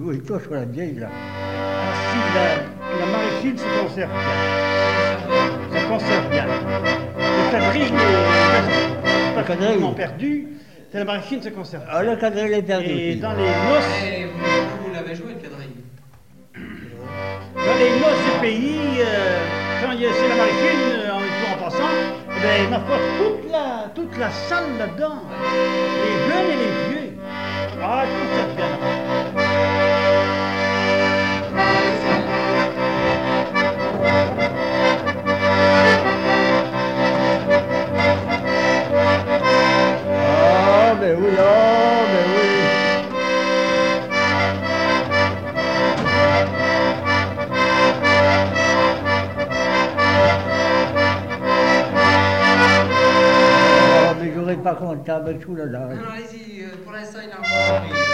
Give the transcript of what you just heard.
oui, toi, je la vieille, là. Ah, si, la maraîchine se conserve bien. Ça conserve bien. Le quadrille est pratiquement perdu. La maraîchine se conserve bien. Ah, le quadrille est perdu. Et dans les noces. Et vous l'avez joué le quadrille? Dans les noces du pays, quand c'est la maraîchine, en passant, eh ben, il m'apporte toute la salle là-dedans. Les jeunes et les vieux. Ah, je conserve bien là-bas. Ah, mais oui, oh, mais oui. Oh, mais j'aurais pas comptable tout là-dedans. Non, allez-y, pour l'instant, il a encore.